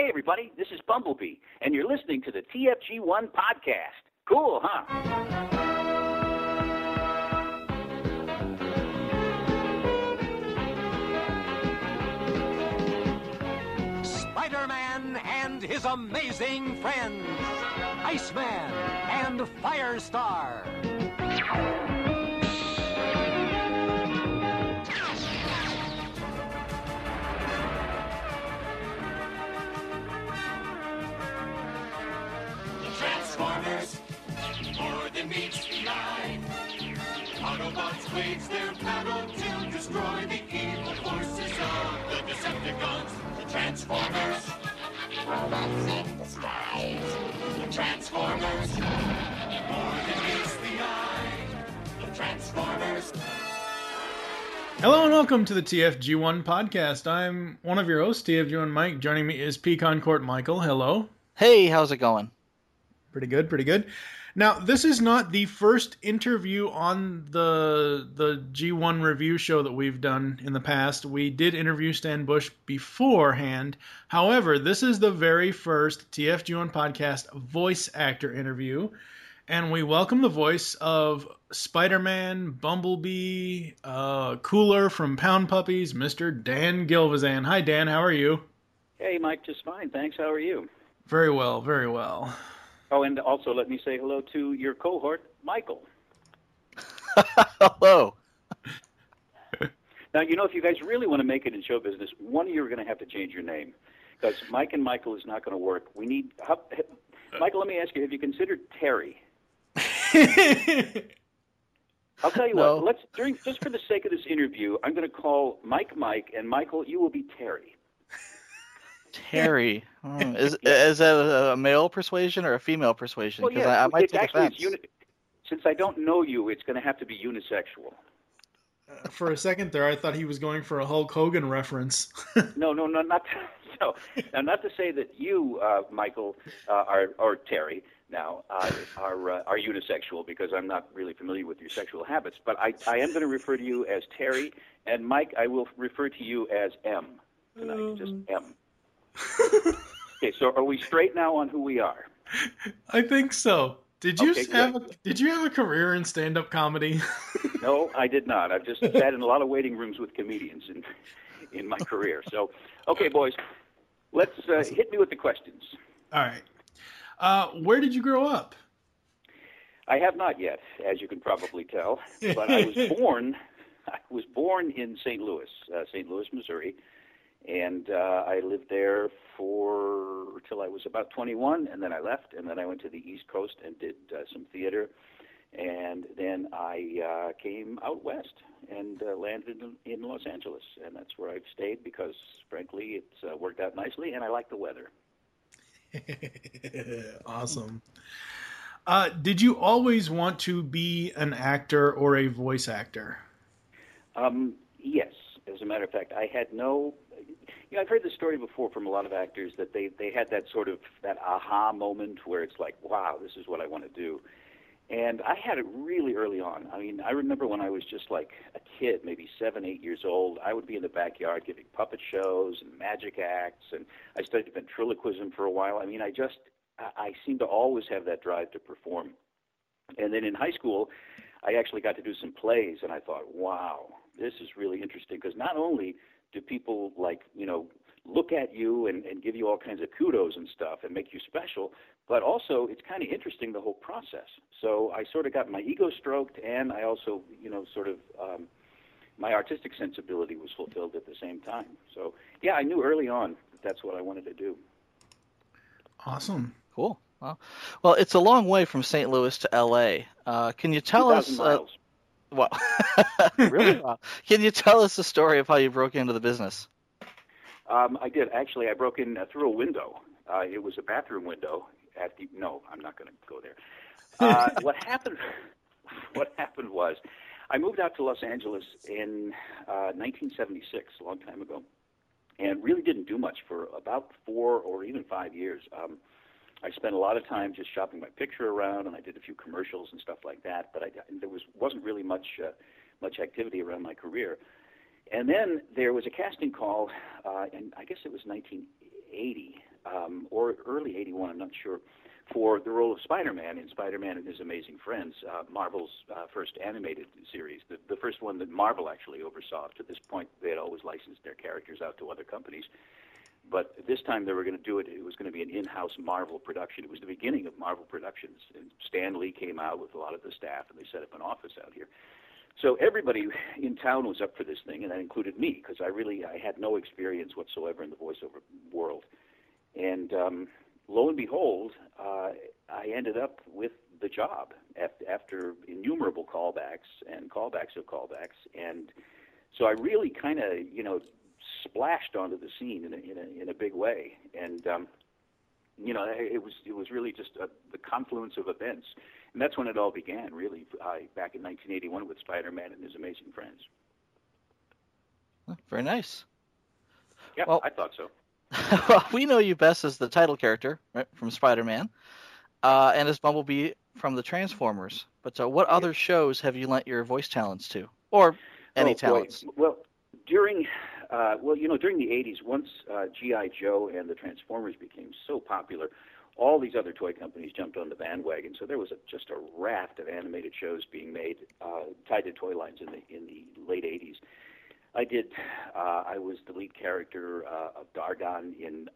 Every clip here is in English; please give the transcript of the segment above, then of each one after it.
Hey, everybody, this is Bumblebee, and you're listening to the TFG1 podcast. Cool, huh? Spider-Man and his amazing friends, Iceman and Firestar. Transformers, more than meets the eye. Autobots wage their battle to destroy the evil forces of the Decepticons. The Transformers, robots in disguise. The Transformers, more than meets the eye. The Transformers. Hello and welcome to the TFG1 podcast. I'm one of your hosts, TFG1 Mike. Joining me is Pecan Court Michael. Hello. Hey, how's it going? Pretty good, pretty good. Now, this is not the first interview on the G1 review show that we've done in the past. We did interview Stan Bush beforehand. However, this is the very first TFG1 podcast voice actor interview. And we welcome the voice of Spider-Man, Bumblebee, Cooler from Pound Puppies, Mr. Dan Gilvezan. Hi, Dan. How are you? Hey, Mike, just fine. Thanks. How are you? Very well, very well. Oh, and also let me say hello to your cohort, Michael. Hello. Now, you know, if you guys really want to make it in show business, one of you are going to have to change your name. Because Mike and Michael is not going to work. We need... Michael, let me ask you, have you considered Terry? I'll tell you No. what, just for the sake of this interview, I'm going to call Mike, and Michael, you will be Terry. Terry. Is that a male persuasion or a female persuasion? Because I might take offense. Since I don't know you, it's going to have to be unisexual. For a second there, I thought he was going for a Hulk Hogan reference. No, not to say that you, Michael, or Terry, now are unisexual, because I'm not really familiar with your sexual habits. But I am going to refer to you as Terry, and Mike, I will refer to you as M tonight, just M. Okay, so are we straight now on who we are? I think so. Did you Okay, have a career in stand-up comedy? No, I did not. I've just sat in a lot of waiting rooms with comedians in my career. So, okay, boys, let's hit me with the questions. All right. Where did you grow up? I have not yet, as you can probably tell, but I was born in St. Louis, Missouri. And I lived there till I was about 21, and then I left, and then I went to the East Coast and did some theater, and then I came out west and landed in Los Angeles, and that's where I've stayed because, frankly, it's worked out nicely, and I like the weather. Awesome. Did you always want to be an actor or a voice actor? Yes. As a matter of fact, I had no... You know, I've heard this story before from a lot of actors that they had that sort of that aha moment where it's like, wow, this is what I want to do. And I had it really early on. I mean, I remember when I was just like a kid, maybe 7, 8 years old, I would be in the backyard giving puppet shows and magic acts, and I studied ventriloquism for a while. I mean, I seem to always have that drive to perform. And then in high school, I actually got to do some plays, and I thought, wow, this is really interesting, because not only do people, like, you know, look at you and give you all kinds of kudos and stuff and make you special, but also it's kind of interesting, the whole process. So I sort of got my ego stroked, and I also, you know, sort of my artistic sensibility was fulfilled at the same time. So, yeah, I knew early on that that's what I wanted to do. Awesome. Cool. Well, it's a long way from St. Louis to L.A. Can you tell us... 2,000 miles. Well, really? Well, can you tell us the story of how you broke into the business? I did. Actually, I broke in through a window. It was a bathroom window at the... No, I'm not going to go there. What happened was I moved out to Los Angeles in 1976, a long time ago, and really didn't do much for about 4 or even 5 years. I spent a lot of time just shopping my picture around, and I did a few commercials and stuff like that. But there wasn't really much activity around my career. And then there was a casting call, and I guess it was 1980, or early 81, I'm not sure, for the role of Spider-Man in Spider-Man and His Amazing Friends, Marvel's first animated series, the first one that Marvel actually oversaw. To this point, they had always licensed their characters out to other companies. But this time they were going to do it. It was going to be an in-house Marvel production. It was the beginning of Marvel Productions. And Stan Lee came out with a lot of the staff, and they set up an office out here. So everybody in town was up for this thing, and that included me, because I had no experience whatsoever in the voiceover world. And lo and behold, I ended up with the job after innumerable callbacks and callbacks of callbacks. And so I really kind of, splashed onto the scene in a big way. And it was really just the confluence of events. And that's when it all began, really, back in 1981 with Spider-Man and His Amazing Friends. Very nice. Yeah, well, I thought so. Well, we know you best as the title character, right, from Spider-Man, and as Bumblebee from the Transformers. But what other shows have you lent your voice talents to, or any talents? Boy. Well, during the 80s, once G.I. Joe and the Transformers became so popular, all these other toy companies jumped on the bandwagon. So there was just a raft of animated shows being made tied to toy lines in the late 80s. I was the lead character of Dargon in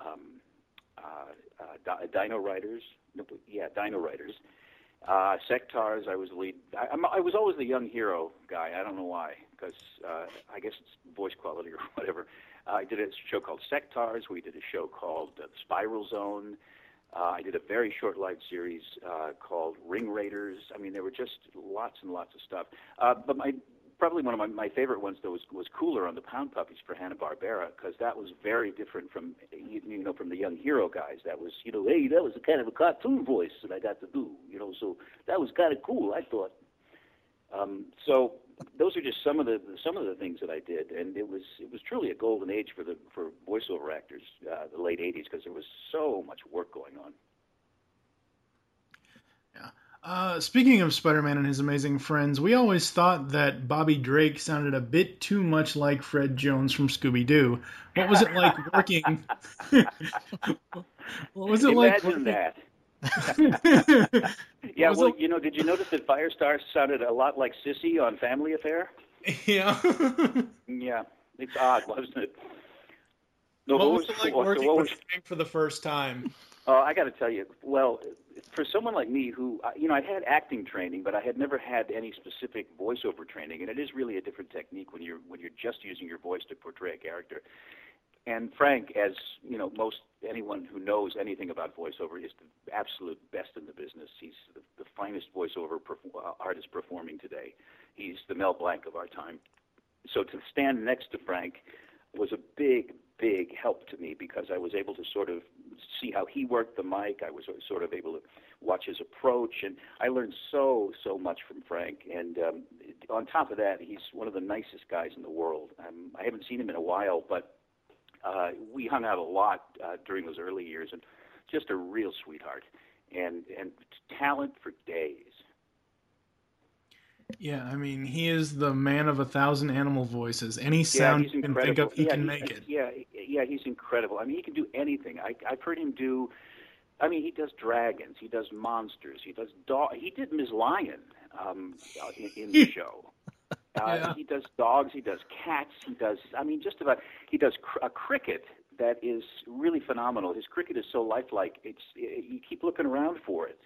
Dino Riders. Dino Riders. Sectars, I was the lead. I was always the young hero guy. I don't know why, because I guess it's voice quality or whatever. I did a show called Sectars. We did a show called The Spiral Zone. I did a very short-lived series called Ring Raiders. I mean, there were just lots and lots of stuff. But probably one of my favorite ones, though, was Cooler on the Pound Puppies for Hanna-Barbera, because that was very different from from the young hero guys. That was, hey, that was a kind of a cartoon voice that I got to do, so that was kind of cool, I thought. So those are just some of the things that I did, and it was truly a golden age for voiceover actors, the late 80s, because there was so much work going on. Yeah. Speaking of Spider-Man and His Amazing Friends, we always thought that Bobby Drake sounded a bit too much like Fred Jones from Scooby-Doo. What was it like working? What was it Imagine like? That. Yeah, well, did you notice that Firestar sounded a lot like Sissy on Family Affair? Yeah. Yeah, it's odd, wasn't it? No, what was it like working with Frank for the first time? I got to tell you, well, for someone like me who, I'd had acting training, but I had never had any specific voiceover training, and it is really a different technique when you're just using your voice to portray a character. And Frank, as most anyone who knows anything about voiceover, is the absolute best in the business. He's the finest voiceover artist performing today. He's the Mel Blanc of our time. So to stand next to Frank was a big, big help to me, because I was able to sort of see how he worked the mic. I was sort of able to watch his approach, and I learned so much from Frank. And on top of that, he's one of the nicest guys in the world. I haven't seen him in a while, but we hung out a lot during those early years, and just a real sweetheart, and talent for days. Yeah, I mean, he is the man of 1,000 animal voices. Any sound you can think of, he can make it. Yeah, he's incredible. I mean, he can do anything. I've heard him do. I mean, he does dragons, he does monsters, he does dog. He did Ms. Lion in the show. Yeah. He does dogs, he does cats, he does. I mean, just about. He does a cricket that is really phenomenal. His cricket is so lifelike. You keep looking around for it.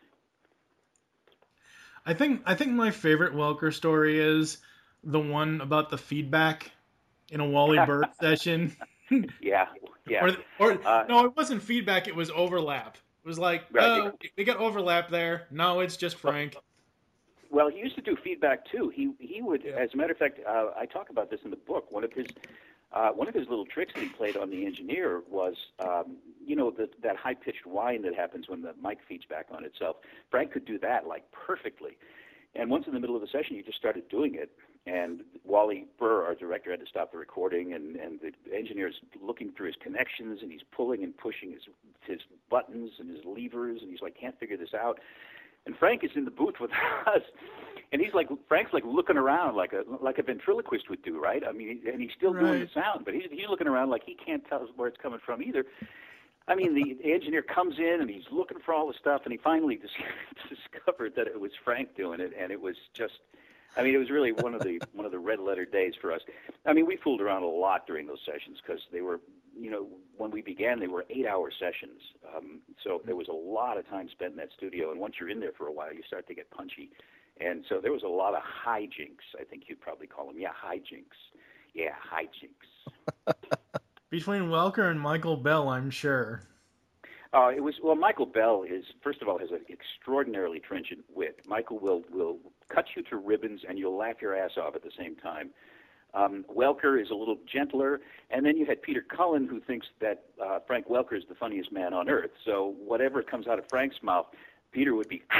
I think my favorite Welker story is the one about the feedback in a Wally Bird session. Yeah. No, it wasn't feedback. It was overlap. It was like, we got overlap there. No, it's just Frank. Well, he used to do feedback too. He would, as a matter of fact, I talk about this in the book. One of his little tricks that he played on the engineer was, that high-pitched whine that happens when the mic feeds back on itself. Frank could do that like perfectly. And once in the middle of the session, he just started doing it. And Wally Burr, our director, had to stop the recording, and the engineer's looking through his connections, and he's pulling and pushing his buttons and his levers, and he's like, can't figure this out. And Frank is in the booth with us, and Frank's like looking around like a ventriloquist would do, right? I mean, and he's still doing the sound, but he's looking around like he can't tell us where it's coming from either. I mean, the engineer comes in and he's looking for all the stuff, and he finally discovered that it was Frank doing it, and it was just. I mean, it was really one of the red letter days for us. I mean, we fooled around a lot during those sessions because they were, when we began, they were 8-hour sessions. So there was a lot of time spent in that studio, and once you're in there for a while, you start to get punchy. And so there was a lot of hijinks, I think you'd probably call them. Yeah, hijinks. Yeah, hijinks. Between Welker and Michael Bell, I'm sure. Michael Bell is, first of all, has an extraordinarily trenchant wit. Michael will cut you to ribbons, and you'll laugh your ass off at the same time. Welker is a little gentler, and then you had Peter Cullen, who thinks that Frank Welker is the funniest man on earth. So whatever comes out of Frank's mouth, Peter would be.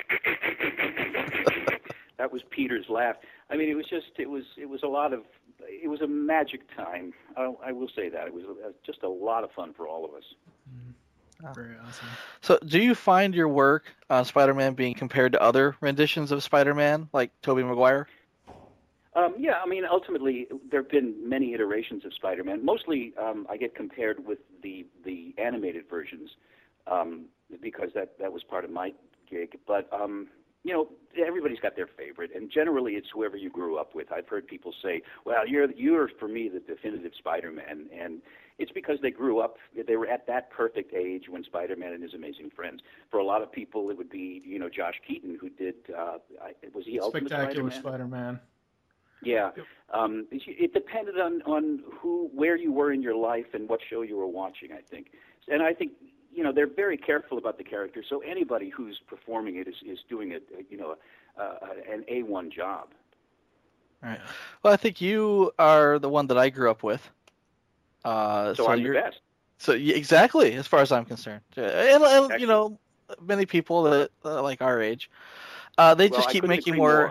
That was Peter's laugh. I mean, it was a magic time. I will say that. It was just a lot of fun for all of us. Very awesome. So, do you find your work on Spider-Man being compared to other renditions of Spider-Man, like Tobey Maguire? Yeah, I mean, ultimately, there have been many iterations of Spider-Man. Mostly, I get compared with the animated versions because that was part of my gig. But everybody's got their favorite, and generally, it's whoever you grew up with. I've heard people say, "Well, you're for me the definitive Spider-Man," and it's because they grew up, they were at that perfect age when Spider-Man and His Amazing Friends. For a lot of people, it would be, Josh Keaton, who did, was he Ultimate Spectacular Spider-Man? Spider-Man. Yeah. It depended on where you were in your life and what show you were watching, I think. And I think, they're very careful about the character, so anybody who's performing it is doing an A1 job. All right. Well, I think you are the one that I grew up with. So I'm the best. So exactly, as far as I'm concerned, and many people that like our age, they just keep making more.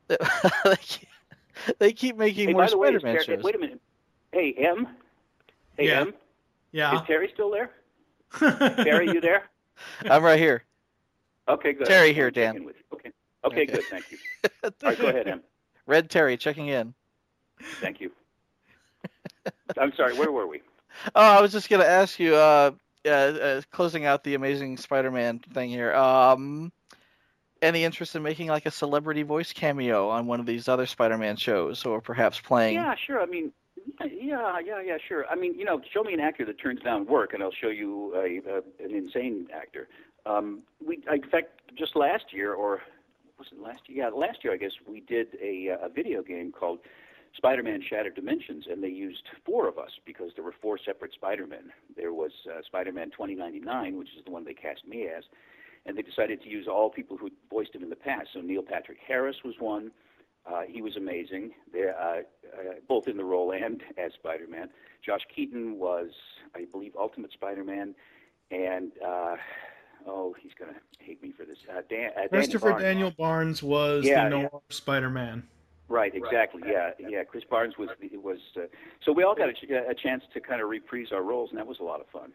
They keep making more Spider-Man shows. Wait a minute. Hey, M. Hey, Yeah. M. Yeah. Is Terry still there? Terry, you there? I'm right here. Okay, good. Terry here, Dan. Okay, good. Thank you. All right, go ahead, M. Red Terry checking in. Thank you. I'm sorry, where were we? Oh, I was just going to ask you, closing out the Amazing Spider-Man thing here, any interest in making like a celebrity voice cameo on one of these other Spider-Man shows, or perhaps playing? Yeah, sure. I mean, yeah, sure. I mean, show me an actor that turns down work, and I'll show you an insane actor. In fact, just last year, or was it last year? Yeah, last year, I guess, we did a video game called Spider-Man Shattered Dimensions, and they used 4 of us because there were 4 separate Spider-Men. There was Spider-Man 2099, which is the one they cast me as, and they decided to use all people who voiced him in the past. So Neil Patrick Harris was one. He was amazing, both in the role and as Spider-Man. Josh Keaton was, I believe, Ultimate Spider-Man, and he's going to hate me for this. Christopher Daniel Barnes was the Noir Spider-Man. Right, exactly. Yeah. Chris Barnes was. So we all got a chance to kind of reprise our roles, and that was a lot of fun.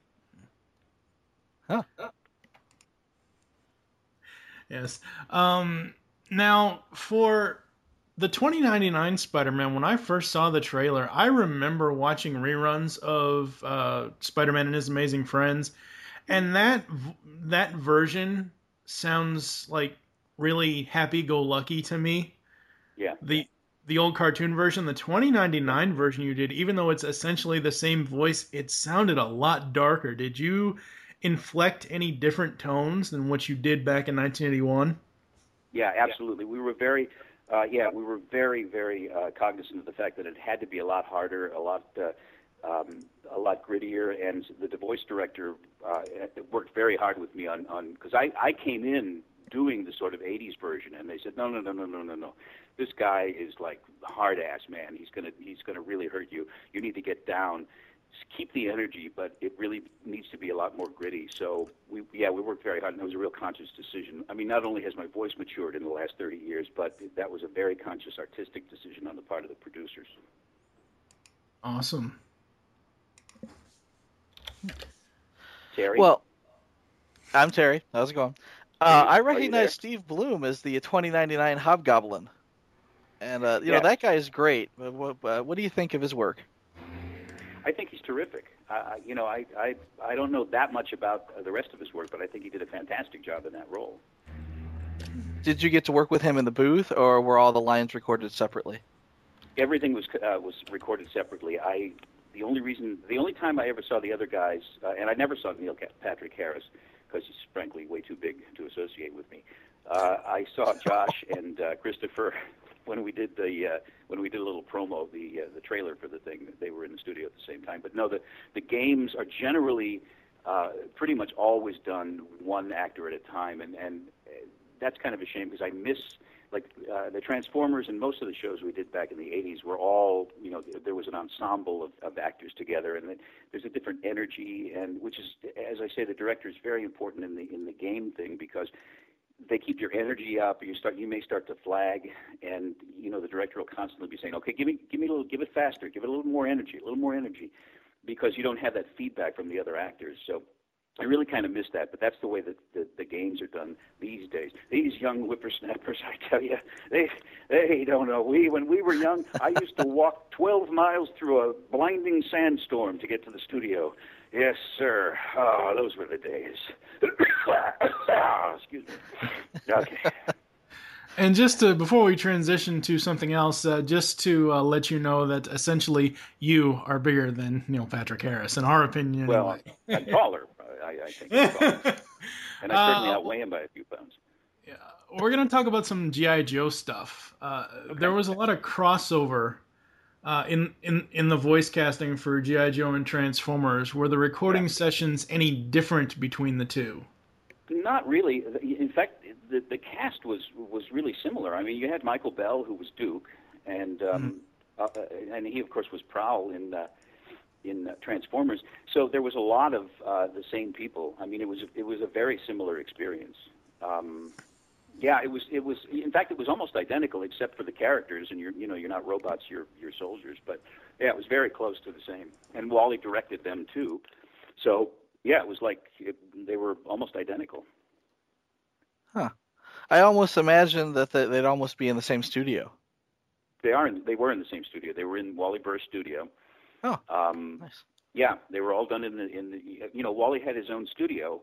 Huh. Yes. Now, for the 2099 Spider-Man, when I first saw the trailer, I remember watching reruns of Spider-Man and His Amazing Friends, and that version sounds like really happy-go-lucky to me. Yeah. The old cartoon version, the 2099 version you did, even though it's essentially the same voice, it sounded a lot darker. Did you inflect any different tones than what you did back in 1981? Yeah, absolutely. We were very, very, very cognizant of the fact that it had to be a lot harder, a lot grittier, and the voice director worked very hard with me on because I came in doing the sort of 80s version, and they said, no. This guy is like hard ass, man. He's gonna really hurt you. You need to get down. Just keep the energy, but it really needs to be a lot more gritty. So we worked very hard, and it was a real conscious decision. I mean, not only has my voice matured in the last 30 years, but that was a very conscious artistic decision on the part of the producers. Awesome. Terry? Well, I'm Terry. How's it going? I there? recognize Steve Bloom as the 2099 Hobgoblin. And, that guy is great. What do you think of his work? I think he's terrific. I don't know that much about the rest of his work, but I think he did a fantastic job in that role. Did you get to work with him in the booth, or were all the lines recorded separately? Everything was recorded separately. The only time I ever saw the other guys, and I never saw Neil Patrick Harris because he's frankly way too big to associate with me. I saw Josh and Christopher when we did a little promo, the trailer for the thing. They were in the studio at the same time. But no, the games are generally pretty much always done one actor at a time, and that's kind of a shame because I miss the Transformers and most of the shows we did back in the 80s were all, there was an ensemble of actors together, and there's a different energy, and which is, as I say, the director is very important in the game thing because they keep your energy up. You may start to flag, and the director will constantly be saying, "Okay, give it faster, give it a little more energy, because you don't have that feedback from the other actors." So I really kind of miss that, but that's the way that the games are done these days. These young whippersnappers, I tell you, they don't know. When we were young, I used to walk 12 miles through a blinding sandstorm to get to the studio. Yes, sir. Oh, those were the days. Excuse me. Okay. And just before we transition to something else, just to let you know that essentially you are bigger than Neil Patrick Harris, in our opinion. Well, I'm taller. I think I'm taller. And I certainly outweigh him by a few pounds. Yeah, we're going to talk about some G.I. Joe stuff. Okay. There was a lot of crossover in the voice casting for G.I. Joe and Transformers. Were the recording sessions any different between the two? Not really. In fact, the cast was really similar. I mean, you had Michael Bell, who was Duke, and he, of course, was Prowl in Transformers. So there was a lot of the same people. I mean, it was a very similar experience. It was. In fact, it was almost identical, except for the characters, and you're not robots, you're soldiers. But yeah, it was very close to the same. And Wally directed them too. So yeah, it was like they were almost identical. Huh. I almost imagined that they'd almost be in the same studio. They were in the same studio. They were in Wally Burr's studio. Oh, nice. Yeah, they were all done in the Wally had his own studio,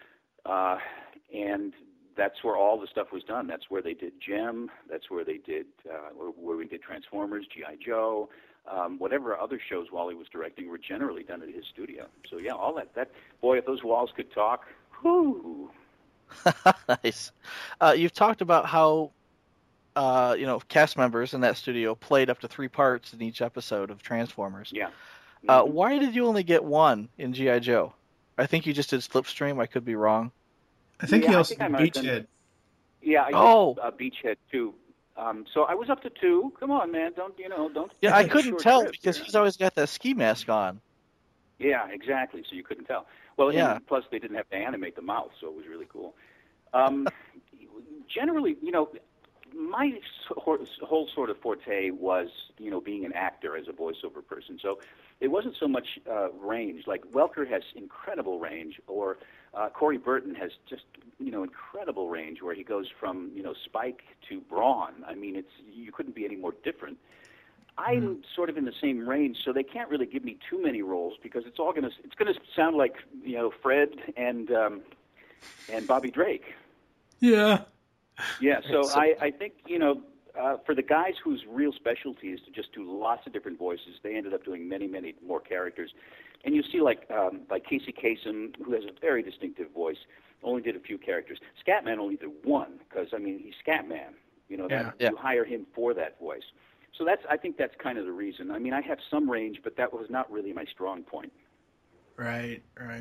and that's where all the stuff was done. That's where they did Gem. That's where they did where we did Transformers, G.I. Joe, whatever other shows Wally was directing were generally done at his studio. So yeah, all that boy, if those walls could talk, whoo. Nice. You've talked about how cast members in that studio played up to 3 parts in each episode of Transformers. Yeah. Why did you only get one in G.I. Joe? I think you just did Slipstream. I could be wrong. I think he also did Beachhead. Yeah, I did Beachhead too. So I was up to 2. Come on, man, don't. Yeah, I couldn't tell because he's always got that ski mask on. Yeah, exactly. So you couldn't tell. Well, yeah. And plus they didn't have to animate the mouth, so it was really cool. Generally, my whole sort of forte was, being an actor as a voiceover person. So it wasn't so much range. Like Welker has incredible range, or Corey Burton has just, incredible range where he goes from, Spike to Brawn. I mean, you couldn't be any more different. I'm sort of in the same range, so they can't really give me too many roles because it's gonna sound like, Fred and Bobby Drake. Yeah. Yeah, so I think, for the guys whose real specialty is to just do lots of different voices, they ended up doing many, many more characters. And you see like Casey Kasem, who has a very distinctive voice, only did a few characters. Scatman only did one because, he's Scatman. You hire him for that voice. So I think that's kind of the reason. I mean, I have some range, but that was not really my strong point. Right.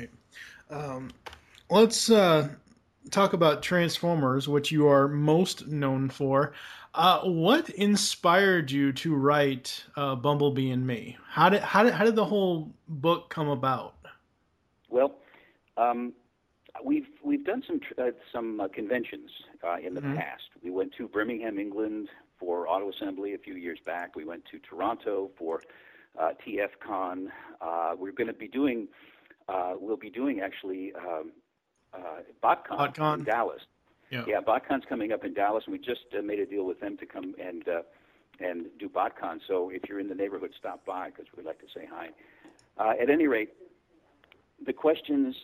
Let's talk about Transformers, which you are most known for. What inspired you to write Bumblebee and Me? How did the whole book come about? Well, we've done some conventions in the past. We went to Birmingham, England, for Auto Assembly a few years back. We went to Toronto for TFCon. We're going to be doing. We'll be doing actually BotCon in Dallas. Yeah, BotCon's coming up in Dallas, and we just made a deal with them to come and do BotCon. So if you're in the neighborhood, stop by because we'd like to say hi. At any rate, The question.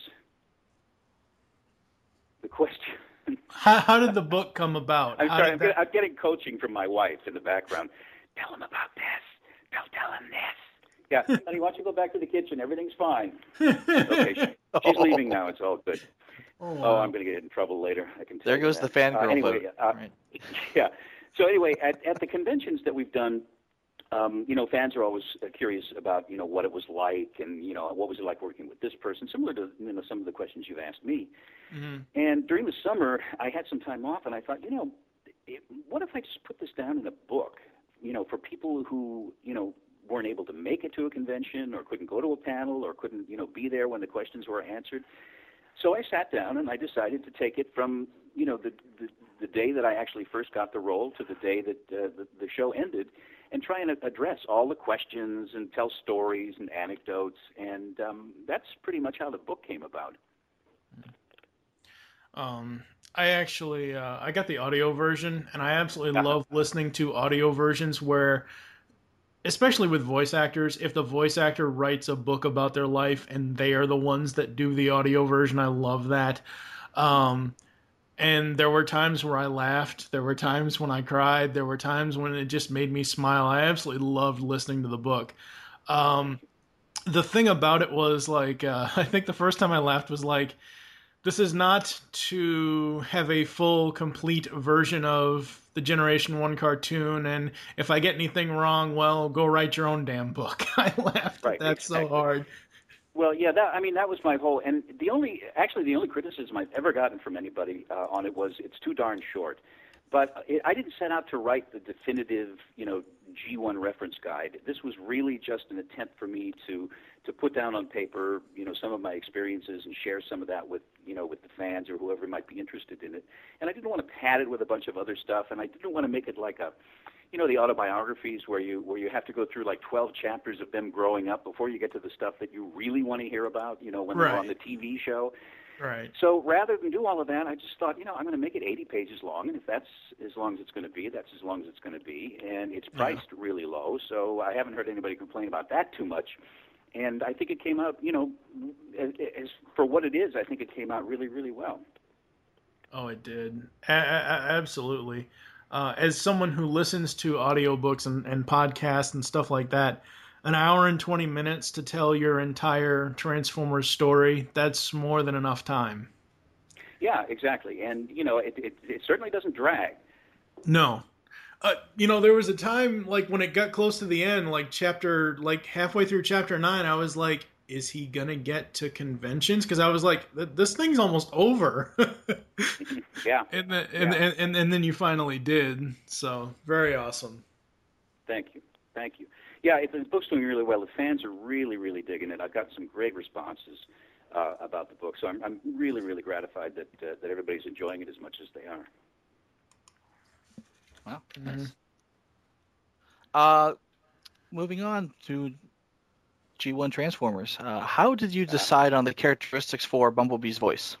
How did the book come about? I'm sorry, I'm getting coaching from my wife in the background. Tell him about this. Don't tell him this. Yeah, honey, why don't you go back to the kitchen? Everything's fine. Okay, she's leaving now. It's all good. wow. I'm going to get in trouble later. I can tell There you goes that. the fangirl anyway, vote. Right. Yeah. So anyway, at the conventions that we've done, fans are always curious about, what it was like and, what was it like working with this person, similar to, some of the questions you've asked me. Mm-hmm. And during the summer, I had some time off, and I thought, what if I just put this down in a book, for people who, weren't able to make it to a convention or couldn't go to a panel or couldn't, be there when the questions were answered. So I sat down and I decided to take it from, the day that I actually first got the role to the day that the show ended, and try and address all the questions and tell stories and anecdotes. And that's pretty much how the book came about. I actually I got the audio version, and I absolutely love listening to audio versions where, especially with voice actors, if the voice actor writes a book about their life and they are the ones that do the audio version, I love that. And there were times where I laughed. There were times when I cried. There were times when it just made me smile. I absolutely loved listening to the book. The thing about it was, like, I think the first time I laughed was like, this is not to have a full, complete version of the Generation 1 cartoon, and if I get anything wrong, well, go write your own damn book. I laughed at that so hard. Well, yeah, that was my whole, and the only criticism I've ever gotten from anybody on it was it's too darn short. But I didn't set out to write the definitive, G1 reference guide. This was really just an attempt for me to put down on paper, some of my experiences and share some of that with the fans or whoever might be interested in it. And I didn't want to pad it with a bunch of other stuff, and I didn't want to make it like the autobiographies where you have to go through like 12 chapters of them growing up before you get to the stuff that you really want to hear about, when they're on the TV show. Right. So rather than do all of that, I just thought, I'm going to make it 80 pages long, and if that's as long as it's going to be, that's as long as it's going to be. And it's priced really low, so I haven't heard anybody complain about that too much. And I think it came out, as for what it is, I think it came out really, really well. Oh, it did. Absolutely. As someone who listens to audiobooks and podcasts and stuff like that, an hour and 20 minutes to tell your entire Transformers story, that's more than enough time. Yeah, exactly. And, it certainly doesn't drag. No. There was a time, like, when it got close to the end, halfway through chapter 9, I was like, is he going to get to conventions? Because I was like, this thing's almost over. Yeah. And then you finally did. So, very awesome. Thank you. Yeah, the book's doing really well. The fans are really, really digging it. I've got some great responses about the book. So I'm really, really gratified that everybody's enjoying it as much as they are. Wow, nice. Moving on to G1 Transformers. How did you decide on the characteristics for Bumblebee's voice?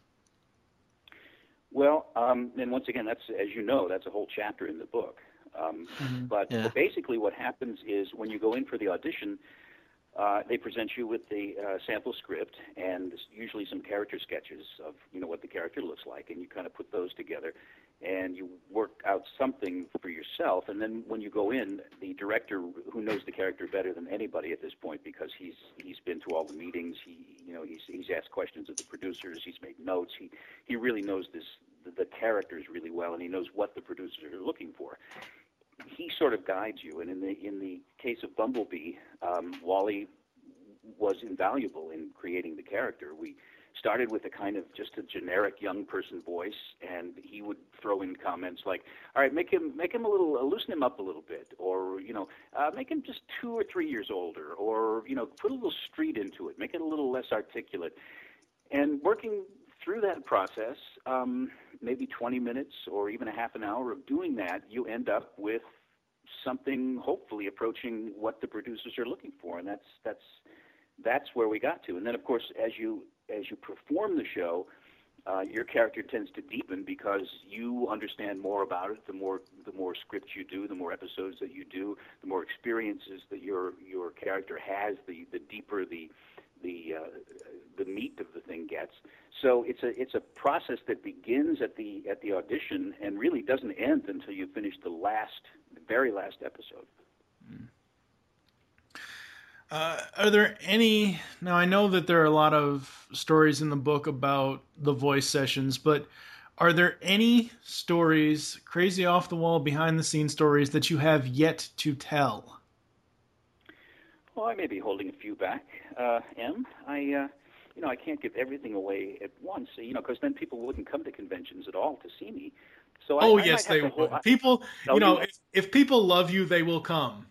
Well, and once again, that's a whole chapter in the book. But basically what happens is when you go in for the audition, they present you with the sample script and usually some character sketches of, what the character looks like, and you kind of put those together and you work out something for yourself. And then when you go in, the director, who knows the character better than anybody at this point because he's been to all the meetings, he's asked questions of the producers, he's made notes, he really knows the characters really well, and he knows what the producers are looking for. He sort of guides you, and in the case of Bumblebee, Wally was invaluable in creating the character. We started with a kind of just a generic young person voice, and he would throw in comments like, "All right, make him a little, loosen him up a little bit," or make him just 2 or 3 years older, or put a little street into it, make it a little less articulate, and working through that process, maybe 20 minutes or even a half an hour of doing that, you end up with something hopefully approaching what the producers are looking for, and that's where we got to. And then, of course, as you perform the show, your character tends to deepen because you understand more about it. The more scripts you do, the more episodes that you do, the more experiences that your character has, the deeper the the meat of the thing gets. So it's a process that begins at the audition and really doesn't end until you finish the very last episode. Are there any... Now, I know that there are a lot of stories in the book about the voice sessions, but are there any stories, crazy off-the-wall, behind-the-scenes stories, that you have yet to tell? Well, I may be holding a few back, Em. I can't give everything away at once, because then people wouldn't come to conventions at all to see me. So yes, they will. People, if people love you, they will come.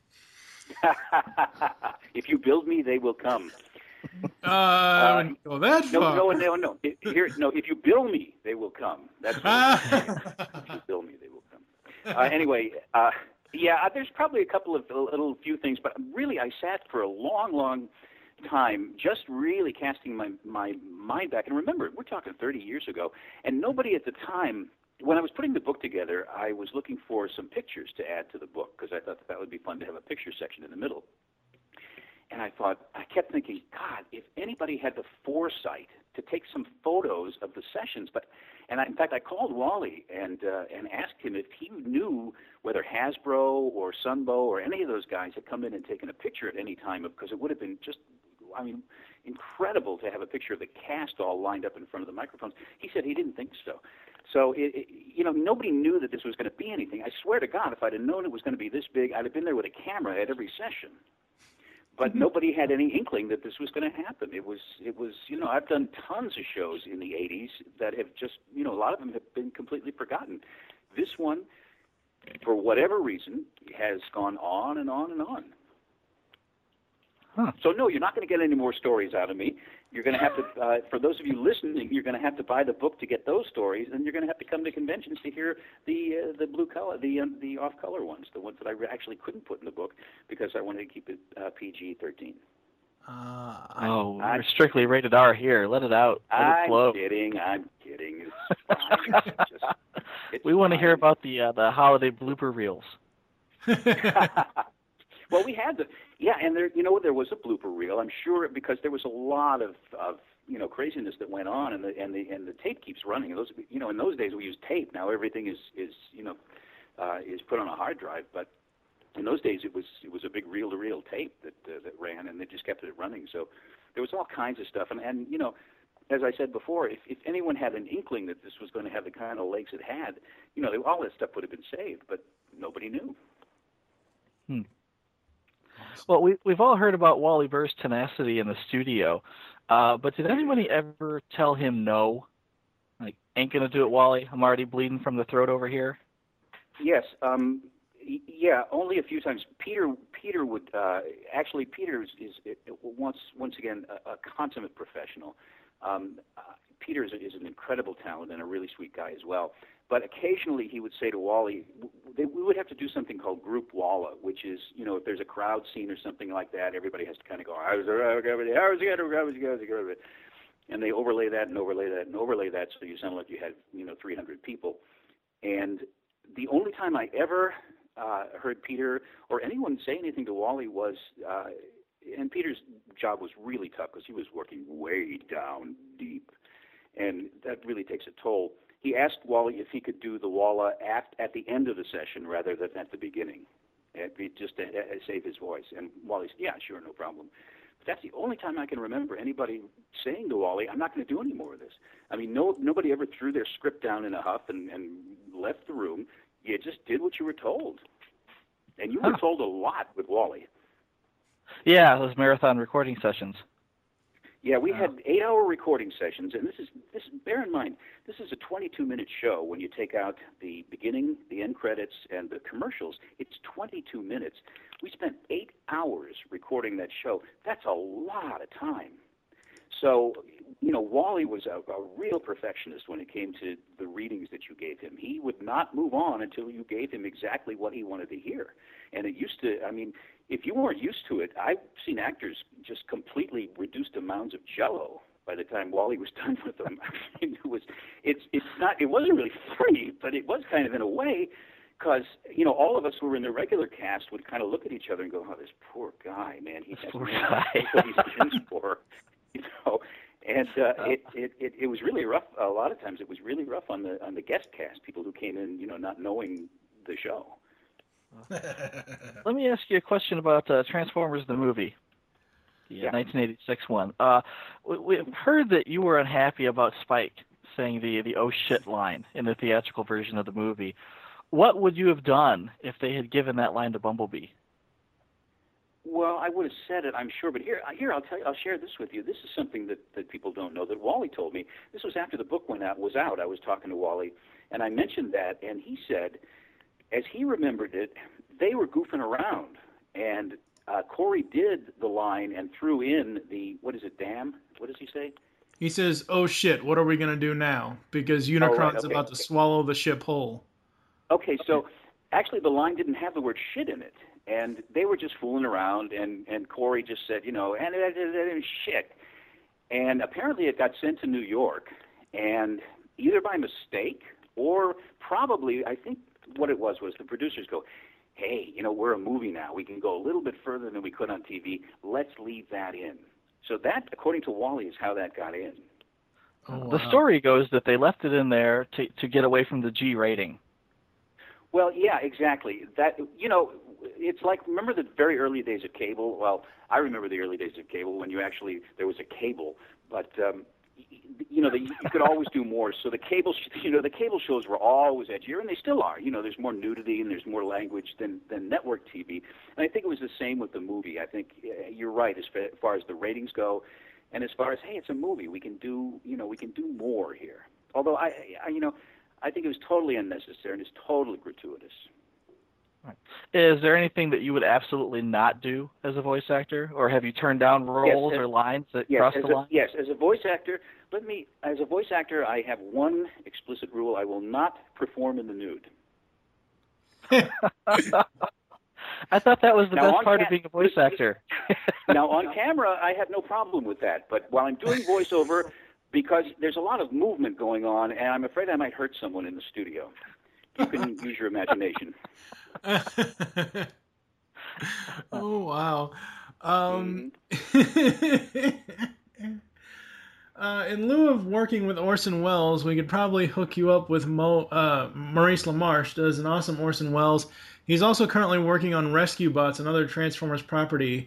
If you build me, they will come. I wouldn't go that far. No. If you bill me, they will come. That's what if you bill me, they will come. Anyway, there's probably a couple of few things, but really I sat for a long time just really casting my mind back. And remember, we're talking 30 years ago, and nobody at the time, when I was putting the book together, I was looking for some pictures to add to the book because I thought that would be fun to have a picture section in the middle. And I kept thinking, God, if anybody had the foresight to take some photos of the sessions, in fact, I called Wally and asked him if he knew whether Hasbro or Sunbow or any of those guys had come in and taken a picture at any time, because it would have been just, incredible to have a picture of the cast all lined up in front of the microphones. He said he didn't think so. So, nobody knew that this was going to be anything. I swear to God, if I'd have known it was going to be this big, I'd have been there with a camera at every session. But nobody had any inkling that this was going to happen. It was. I've done tons of shows in the 80s that have just, a lot of them have been completely forgotten. This one, for whatever reason, has gone on and on and on. Huh. So no, you're not going to get any more stories out of me. You're going to have to, for those of you listening, you're going to have to buy the book to get those stories, and you're going to have to come to conventions to hear the blue color, the off-color ones, the ones that I actually couldn't put in the book because I wanted to keep it PG-13. We're strictly rated R here. Let it out. Let it flow. I'm kidding. It's fine. We want to hear about the holiday blooper reels. Well, we had and there was a blooper reel. I'm sure, because there was a lot of craziness that went on, and the tape keeps running. Those, in those days we used tape. Now everything is put on a hard drive, but in those days it was a big reel-to-reel tape that ran, and they just kept it running. So there was all kinds of stuff, and as I said before, if anyone had an inkling that this was going to have the kind of legs it had, all that stuff would have been saved, but nobody knew. Well, we've all heard about Wally Burr's tenacity in the studio, but did anybody ever tell him no? Like, ain't gonna do it, Wally. I'm already bleeding from the throat over here. Yes. Only a few times. Peter would actually. Peter is once again a consummate professional. Peter is an incredible talent and a really sweet guy as well. But occasionally he would say to Wally, we would have to do something called Group Walla, which is, if there's a crowd scene or something like that, everybody has to kind of go, and they overlay that and overlay that and overlay that, so you sound like you had, 300 people. And the only time I ever heard Peter or anyone say anything to Wally was, and Peter's job was really tough because he was working way down deep, and that really takes a toll. He asked Wally if he could do the Walla at the end of the session rather than at the beginning, just to save his voice. And Wally said, yeah, sure, no problem. But that's the only time I can remember anybody saying to Wally, I'm not going to do any more of this. I mean, nobody ever threw their script down in a huff and left the room. You just did what you were told. And you were told a lot with Wally. Yeah, those marathon recording sessions. Yeah, we had 8-hour recording sessions, and this bear in mind, this is a 22-minute show. When you take out the beginning, the end credits, and the commercials, it's 22 minutes. We spent 8 hours recording that show. That's a lot of time. So, Wally was a real perfectionist when it came to the readings that you gave him. He would not move on until you gave him exactly what he wanted to hear. And it used to, if you weren't used to it, I've seen actors just completely reduced to mounds of Jell-O by the time Wally was done with them. It wasn't really funny, but it was kind of in a way, because all of us who were in the regular cast would kind of look at each other and go, "Oh, this poor guy, man, he has what he's in for," And it was really rough. A lot of times it was really rough on the guest cast, people who came in, not knowing the show. Let me ask you a question about Transformers the movie, the 1986 one. We've heard that you were unhappy about Spike saying the "oh shit" line in the theatrical version of the movie. What would you have done if they had given that line to Bumblebee? Well, I would have said it, I'm sure, but here I'll tell you, I'll share this with you. This is something that people don't know, that Wally told me. This was after the book was out. I was talking to Wally, and I mentioned that, and he said, as he remembered it, they were goofing around, and Corey did the line and threw in the, what is it, damn? What does he say? He says, "Oh shit, what are we going to do now? Because Unicron's about to swallow the ship whole." Okay, so actually the line didn't have the word shit in it. And they were just fooling around, and Corey just said, and shit. And apparently it got sent to New York, and either by mistake or probably, I think what it was the producers go, hey, we're a movie now. We can go a little bit further than we could on TV. Let's leave that in. So that, according to Wally, is how that got in. Oh, wow. The story goes that they left it in there to get away from the G rating. Well, yeah, exactly. That, it's like, remember the very early days of cable? Well, I remember the early days of cable when there was a cable, but you could always do more. So the cable shows were always edgier, and they still are. There's more nudity and there's more language than network TV. And I think it was the same with the movie. I think you're right as far as the ratings go, and as far as, hey, it's a movie, we can do more here. Although I think it was totally unnecessary and it's totally gratuitous. Right. Is there anything that you would absolutely not do as a voice actor, or have you turned down roles or lines that cross the line? Yes, as a voice actor, I have one explicit rule: I will not perform in the nude. I thought that was the best part of being a voice actor. Now on camera, I have no problem with that, but while I'm doing voiceover, because there's a lot of movement going on, and I'm afraid I might hurt someone in the studio. You can use your imagination. Oh, wow. In lieu of working with Orson Welles, we could probably hook you up with Maurice LaMarche, does an awesome Orson Welles. He's also currently working on Rescue Bots, another Transformers property.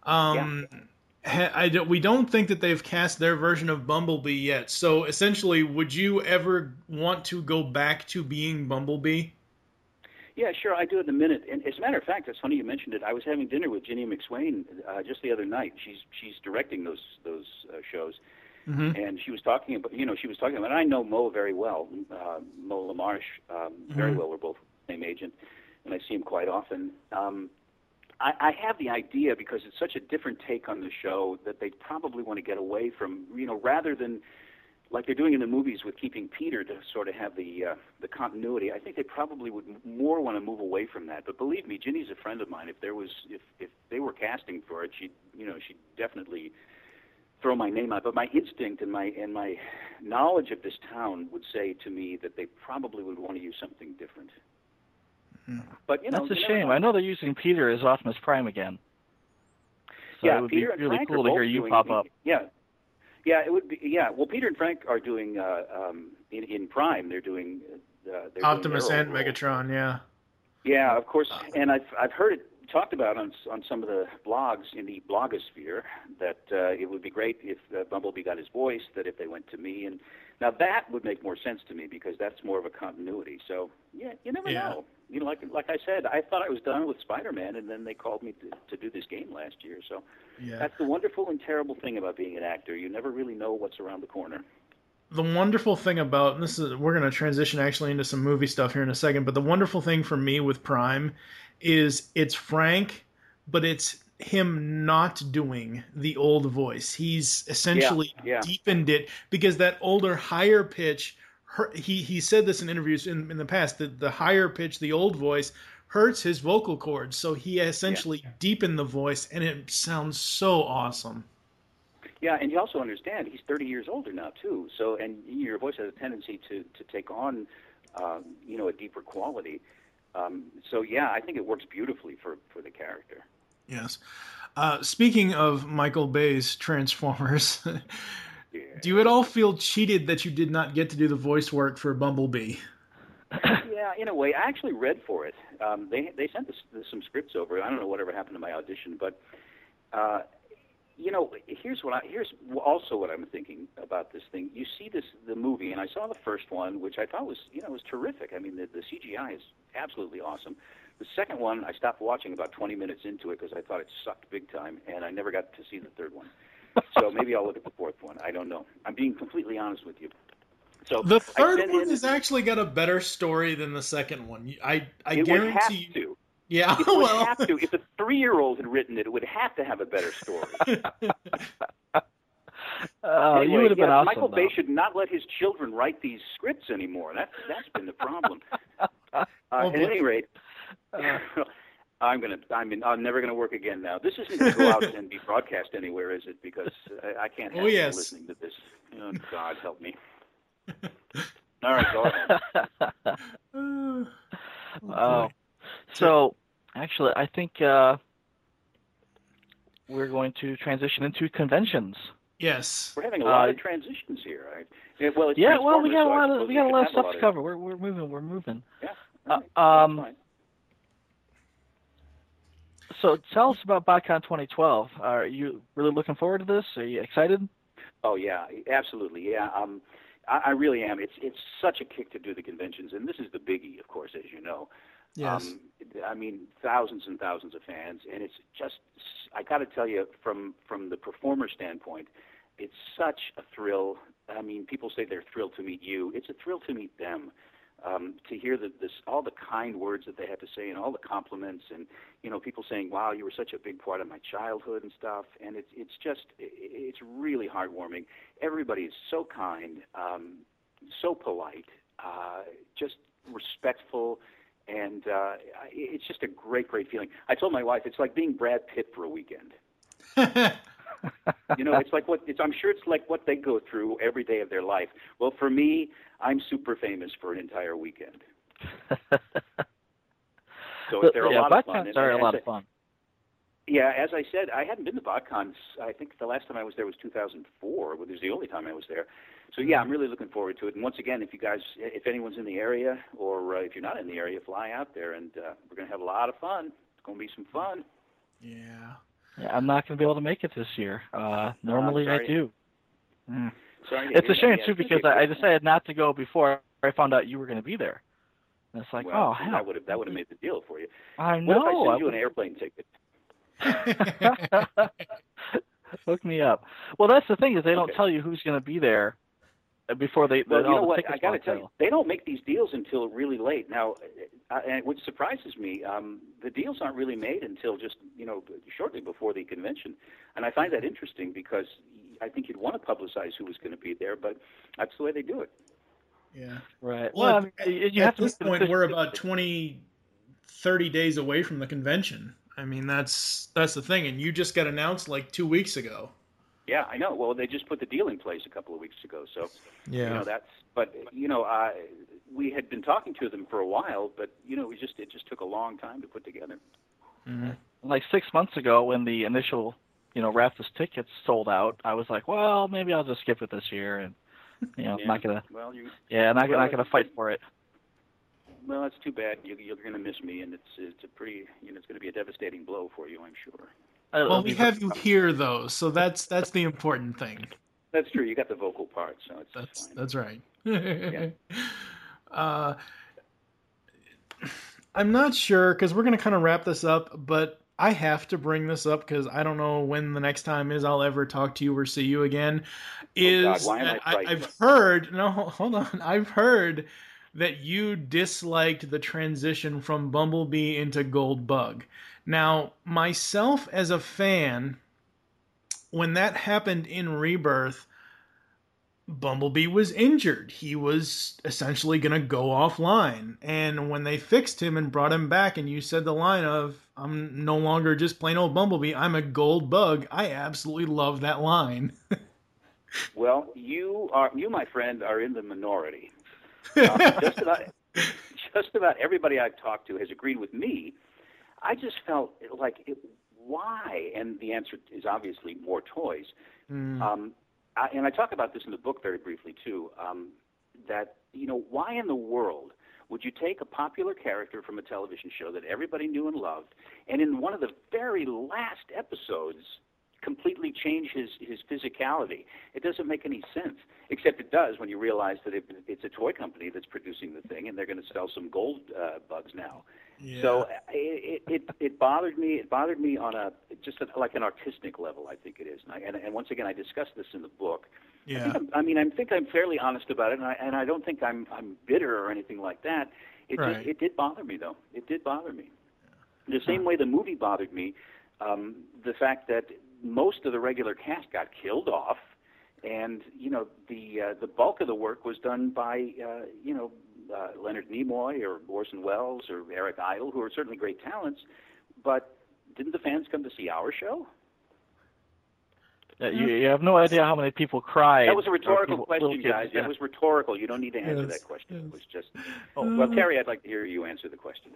We don't think that they've cast their version of Bumblebee yet. So essentially, would you ever want to go back to being Bumblebee? Yeah, sure, I do in a minute. And as a matter of fact, it's funny you mentioned it. I was having dinner with Ginny McSwain just the other night. She's directing those shows, and she was talking about And I know Mo very well, Mo LaMarche very well. We're both the same agent, and I see him quite often. I have the idea, because it's such a different take on the show, that they probably want to get away from, rather than like they're doing in the movies with keeping Peter to sort of have the continuity. I think they probably would more want to move away from that. But believe me, Ginny's a friend of mine. If they were casting for it, she'd definitely throw my name out. But my instinct and my knowledge of this town would say to me that they probably would want to use something different. But that's a shame. I know they're using Peter as Optimus Prime again. So yeah, it would Peter be really and Frank cool to hear you pop up. Yeah, it would be. Yeah, well, Peter and Frank are doing in Prime. They're doing Optimus doing and Megatron. Yeah. Yeah, of course. And I've heard it talked about on some of the blogs in the blogosphere that it would be great if Bumblebee got his voice. That if they went to me, and now that would make more sense to me, because that's more of a continuity. So yeah, you never know. Like I said, I thought I was done with Spider-Man, and then they called me to do this game last year. So that's the wonderful and terrible thing about being an actor. You never really know what's around the corner. The wonderful thing about we're going to transition actually into some movie stuff here in a second, but the wonderful thing for me with Prime is it's Frank, but it's him not doing the old voice. He's essentially deepened it, because that older, higher pitch, he said this in interviews in the past, that the higher pitch, the old voice, hurts his vocal cords. So he essentially deepened the voice, and it sounds so awesome. Yeah, and you also understand he's 30 years older now too. So, and your voice has a tendency to take on, a deeper quality. So yeah, I think it works beautifully for the character. Yes. Speaking of Michael Bay's Transformers, Do you at all feel cheated that you did not get to do the voice work for Bumblebee? Yeah, in a way. I actually read for it. They sent some scripts over. I don't know whatever happened to my audition, but here's also what I'm thinking about this thing. You see the movie, and I saw the first one, which I thought was terrific. I mean, the CGI is absolutely awesome. The second one, I stopped watching about 20 minutes into it because I thought it sucked big time, and I never got to see the third one. So maybe I'll look at the fourth one. I don't know. I'm being completely honest with you. So the third one has actually got a better story than the second one. I guarantee you. Yeah, it would have to. If a 3-year-old had written it, it would have to have a better story. Anyway, you would have been awesome. Michael Bay should not let his children write these scripts anymore. That's been the problem. At any rate, I'm never gonna work again now. This isn't gonna go out and be broadcast anywhere, is it? Because I can't have people listening to this. Oh, God help me. All right, go ahead. So, actually, I think we're going to transition into conventions. Yes, we're having a lot of transitions here. Right? Yeah, well, we got a lot of stuff to cover. We're moving. Yeah. Fine. So, tell us about BotCon 2012. Are you really looking forward to this? Are you excited? Oh yeah, absolutely. Yeah. I really am. It's such a kick to do the conventions, and this is the biggie, of course, as you know. Yes. I mean, thousands and thousands of fans, and it's just, I got to tell you, from the performer standpoint, it's such a thrill. I mean, people say they're thrilled to meet you. It's a thrill to meet them, to hear all the kind words that they have to say and all the compliments, and people saying, "Wow, you were such a big part of my childhood" and stuff. And it's really heartwarming. Everybody is so kind, so polite, just respectful. And it's just a great, great feeling. I told my wife it's like being Brad Pitt for a weekend. It's like I'm sure it's like what they go through every day of their life. Well, for me, I'm super famous for an entire weekend. So they're a lot of fun. Are a lot of fun. Yeah, as I said, I hadn't been to BotCon. I think the last time I was there was 2004. It was the only time I was there. So yeah, I'm really looking forward to it. And once again, if anyone's in the area, or if you're not in the area, fly out there, and we're going to have a lot of fun. It's going to be some fun. Yeah. I'm not going to be able to make it this year. Normally I do. Sorry. It's a shame too, because I decided not to go before I found out you were going to be there. And it's like, well, hell. That would have made the deal for you. I know. What if I send you an airplane ticket? Hook me up. Well, that's the thing, is they don't tell you who's going to be there before they. Well, you know what? I got to tell you, they don't make these deals until really late. Now, and which surprises me, the deals aren't really made until just shortly before the convention, and I find that interesting because I think you'd want to publicize who was going to be there, but that's the way they do it. Yeah. Right. Well, at this point, we're about 30 days away from the convention. I mean, that's the thing, and you just got announced like 2 weeks ago. Yeah, I know. Well, they just put the deal in place a couple of weeks ago, so yeah. We had been talking to them for a while, but it just took a long time to put together. Mm-hmm. Like 6 months ago, when the initial Raptus tickets sold out, I was like, well, maybe I'll just skip it this year, and I'm not gonna. Well, not gonna fight for it. Well, that's too bad. You're going to miss me, and it's a pretty, it's going to be a devastating blow for you, I'm sure. Well, we have you here, though, so that's the important thing. That's true. You got the vocal part, so it's fine. That's right. Yeah. I'm not sure, because we're going to kind of wrap this up, but I have to bring this up because I don't know when the next time is I'll ever talk to you or see you again. God, why am I frightened? I've heard that you disliked the transition from Bumblebee into Goldbug. Now, myself as a fan, when that happened in Rebirth, Bumblebee was injured. He was essentially going to go offline. And when they fixed him and brought him back, and you said the line of, "I'm no longer just plain old Bumblebee, I'm a Goldbug," I absolutely love that line. Well, you, my friend, are in the minority. Just about everybody I've talked to has agreed with me. I just felt like, why? And the answer is obviously more toys. and I talk about this in the book very briefly too, that, why in the world would you take a popular character from a television show that everybody knew and loved, and in one of the very last episodes completely change his physicality? It doesn't make any sense, except it does when you realize that it's a toy company that's producing the thing, and they're going to sell some gold bugs now. Yeah. So it bothered me. It bothered me on like an artistic level, I think it is. And once again, I discussed this in the book. Yeah. I think I'm fairly honest about it, and I don't think I'm bitter or anything like that. It did bother me, though. It did bother me. The same way the movie bothered me, the fact that most of the regular cast got killed off, and the bulk of the work was done by Leonard Nimoy or Orson Welles or Eric Idle, who are certainly great talents, but didn't the fans come to see our show? You have no idea how many people cried. That was a rhetorical question, guys. That was rhetorical. You don't need to answer that question. It was just. Oh, well, Terry, I'd like to hear you answer the question.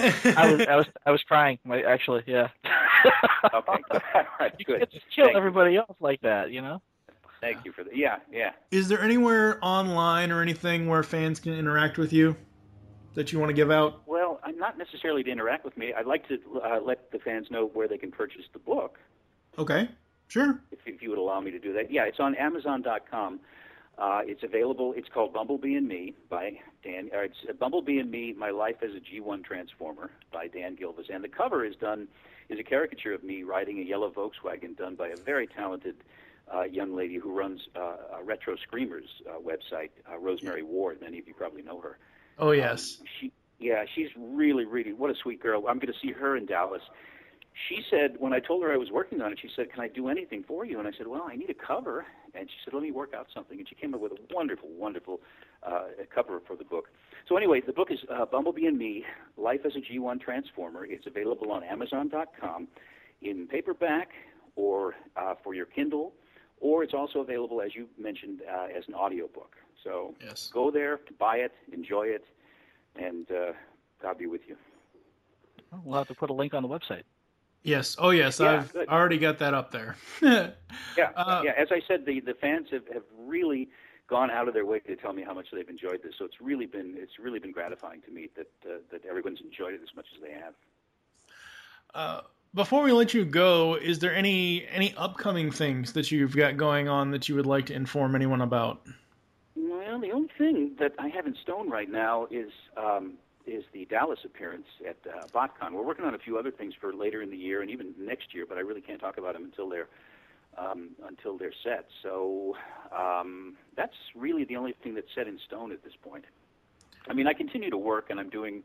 I was crying. Actually, yeah. Okay. All right. You Good. can't just kill everybody else like that, Thank you for that. Yeah. Is there anywhere online or anything where fans can interact with you that you want to give out? Well, I'm not necessarily to interact with me. I'd like to let the fans know where they can purchase the book. Okay. Sure. If you would allow me to do that. Yeah, it's on Amazon.com. It's available. It's called Bumblebee and Me by Dan. It's Bumblebee and Me: My Life as a G1 Transformer by Dan Gilvezan. And the cover is a caricature of me riding a yellow Volkswagen, done by a very talented young lady who runs a Retro Screamers website, Rosemary Ward. Many of you probably know her. Oh yes. She's really, really, what a sweet girl. I'm going to see her in Dallas. She said, when I told her I was working on it, she said, "Can I do anything for you?" And I said, "Well, I need a cover." And she said, "Let me work out something." And she came up with a wonderful, wonderful cover for the book. So anyway, the book is Bumblebee and Me: Life as a G1 Transformer. It's available on Amazon.com in paperback or for your Kindle, or it's also available, as you mentioned, as an audiobook. So Go there, buy it, enjoy it, and God be with you. We'll have to put a link on the website. Yes. Oh, yes. Yeah, I've good. already got that up there. Yeah. As I said, the fans have really gone out of their way to tell me how much they've enjoyed this. So it's really been gratifying to me that everyone's enjoyed it as much as they have. Before we let you go, is there any upcoming things that you've got going on that you would like to inform anyone about? Well, the only thing that I have in stone right now is the Dallas appearance at BotCon. We're working on a few other things for later in the year and even next year, but I really can't talk about them until they're set. So that's really the only thing that's set in stone at this point. I mean, I continue to work, and I'm doing,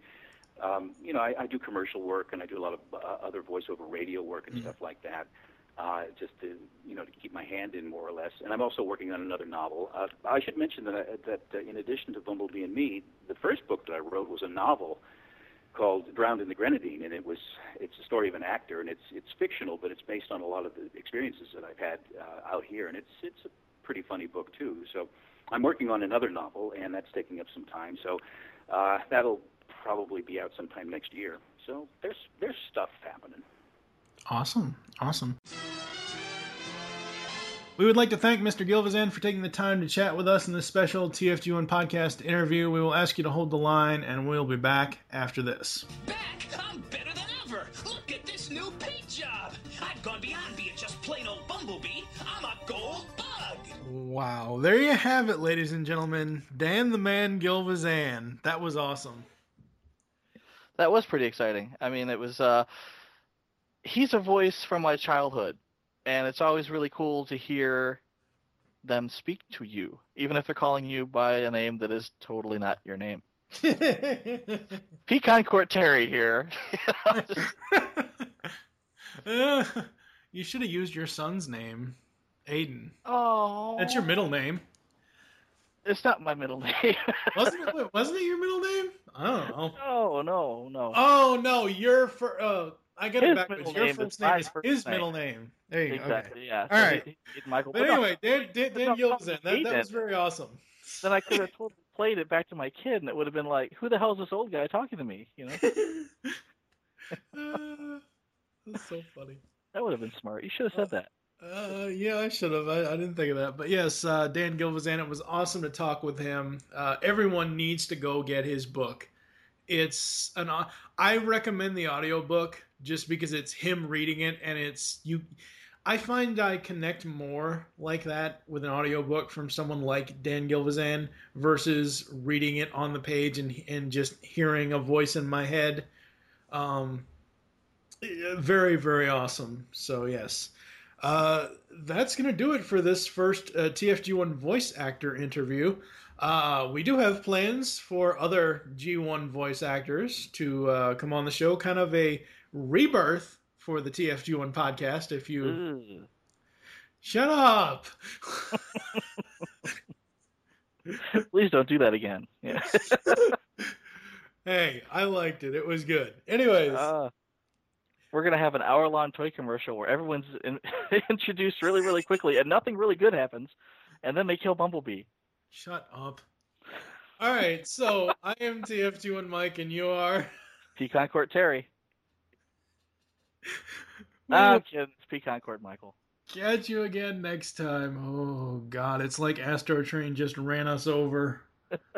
I do commercial work, and I do a lot of other voiceover radio work and stuff like that, just to keep my hand in more or less. And I'm also working on another novel. I should mention that in addition to Bumblebee and Me, the first book that I wrote was a novel called Drowned in the Grenadine, and it's a story of an actor, and it's fictional, but it's based on a lot of the experiences that I've had out here, and it's a pretty funny book too. So I'm working on another novel, and that's taking up some time. So that'll probably be out sometime next year. So there's stuff happening. Awesome. We would like to thank Mr. Gilvezan for taking the time to chat with us in this special TFG1 podcast interview. We will ask you to hold the line, and we'll be back after this. Back? I'm better than ever. Look at this new paint job. I've gone beyond being just plain old Bumblebee. I'm a gold bug. Wow. There you have it, ladies and gentlemen. Dan the Man Gilvezan. That was awesome. That was pretty exciting. I mean, it was... he's a voice from my childhood. And it's always really cool to hear them speak to you, even if they're calling you by a name that is totally not your name. Pecan Court Terry here. You should have used your son's name, Aiden. Oh. That's your middle name. It's not my middle name. Wasn't it your middle name? I don't know. No. Oh, no, I got it backwards. Your first name is his name. Middle name. There you go. Exactly, okay. yeah. All right. Michael. But anyway, Dan Gilvezan, that Aiden. was very awesome. Then I could have totally played it back to my kid, and it would have been like, who the hell is this old guy talking to me? That's so funny. That would have been smart. You should have said that. Yeah, I should have. I didn't think of that. But yes, Dan Gilvezan, it was awesome to talk with him. Everyone needs to go get his book. I recommend the audiobook just because it's him reading it and it's you. I find I connect more like that with an audiobook from someone like Dan Gilvezan versus reading it on the page and just hearing a voice in my head. Very, very awesome. So, yes. That's going to do it for this first TFG1 voice actor interview. We do have plans for other G1 voice actors to come on the show, kind of a rebirth for the TFG1 podcast. If you shut up, Please don't do that again. Yeah. Hey, I liked it. It was good. Anyways, we're gonna have an hour-long toy commercial where everyone's introduced really, really quickly, and nothing really good happens, and then they kill Bumblebee. Shut up. All right, so I am TFG1 Mike, and you are Pecan Court Terry. I'm kidding. It's Pecan Court Michael. Catch you again next time. Oh, God, it's like Astro Train just ran us over.